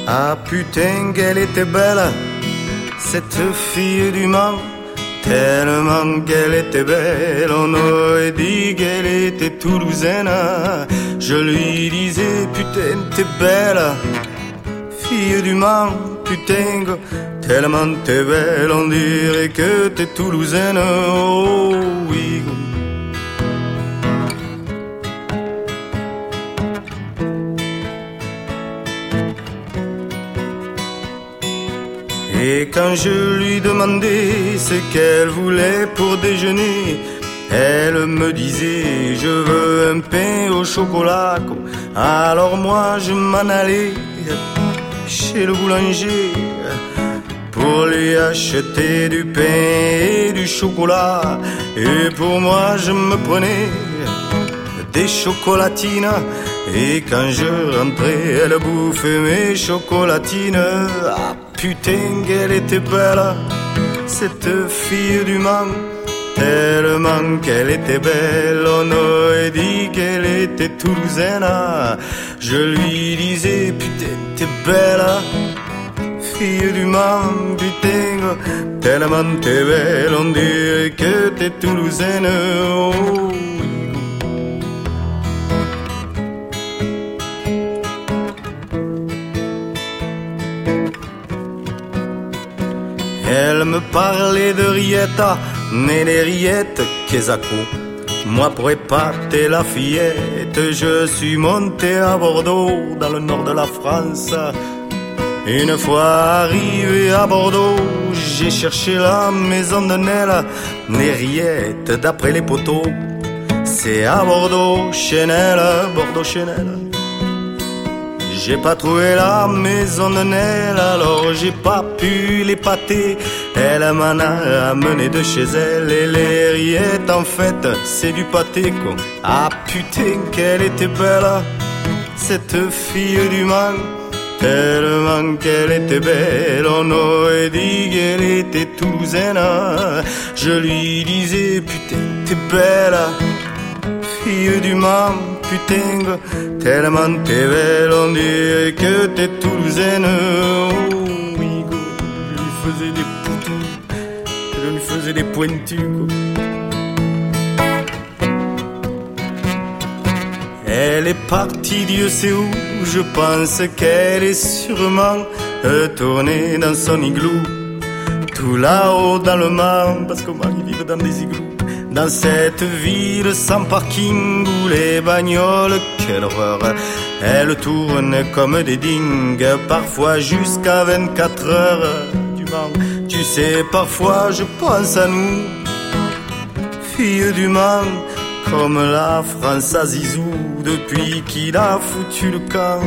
Ah putain qu'elle était belle, cette fille du Mans, tellement qu'elle était belle, on aurait dit qu'elle était toulousaine. Je lui disais putain t'es belle, fille du Mans, putain tellement t'es belle, on dirait que t'es toulousaine. Oh oui. Et quand je lui demandais ce qu'elle voulait pour déjeuner, elle me disait je veux un pain au chocolat. Alors moi je m'en allais chez le boulanger pour lui acheter du pain et du chocolat. Et pour moi je me prenais des chocolatines. Et quand je rentrais, elle bouffait mes chocolatines. Ah putain qu'elle était belle, cette fille du Mans, tellement qu'elle était belle, on aurait dit qu'elle était toulousaine. Je lui disais putain t'es belle, fille du Mans, putain tellement t'es belle, on dirait que t'es toulousaine. Oh. Elle me parlait de rillettes, mais les rillettes, qu'est-ce que moi pour épater la fillette, je suis monté à Bordeaux, dans le nord de la France. Une fois arrivé à Bordeaux, j'ai cherché la maison de Nel, les rillettes d'après les poteaux. C'est à Bordeaux, Chanel, Bordeaux, Chanel. J'ai pas trouvé la maison de Nel, alors j'ai pas pu l'épater. Elle m'en a amené de chez elle, et les rillettes en fait c'est du pâté quoi. Ah putain qu'elle était belle, cette fille du Mans, tellement qu'elle était belle, on aurait dit qu'elle était toulousaine. Je lui disais putain t'es belle, fille du Mans, putain tellement t'es belle, on dirait que t'es toulousaine. Oh oui, je lui faisais des poutous, je lui faisais des pointus. Elle est partie Dieu sait où, je pense qu'elle est sûrement retournée dans son igloo, tout là-haut dans le Mans, parce qu'on vit dans des igloos. Dans cette ville sans parking où les bagnoles, quelle horreur, elles tournent comme des dingues, parfois jusqu'à 24 heures du Mans. Tu sais, parfois je pense à nous, filles du Mans, comme la France à Zizou, depuis qu'il a foutu le camp.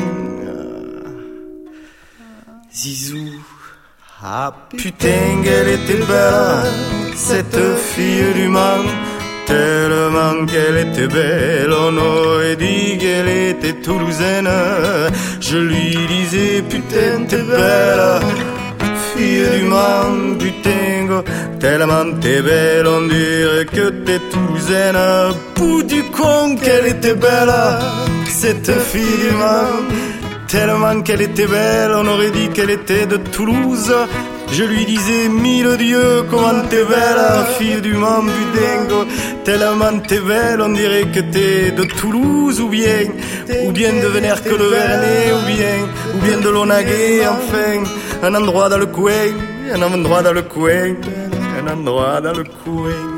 Zizou. Ah putain qu'elle était belle, cette fille du Mans, tellement qu'elle était belle, on aurait dit qu'elle était toulousaine. Je lui disais putain t'es belle, fille du Mans, putain tellement t'es belle, on dirait que t'es toulousaine. Bout du con qu'elle était belle, cette fille du Mans, tellement qu'elle était belle, on aurait dit qu'elle était de Toulouse. Je lui disais mille dieux comment t'es belle, fille du Mans, putain tellement t'es belle, on dirait que t'es de Toulouse ou bien de Venère que le Vernet, ou bien de Lonaguet, enfin un endroit dans le coin, un endroit dans le coin, un endroit dans le coin.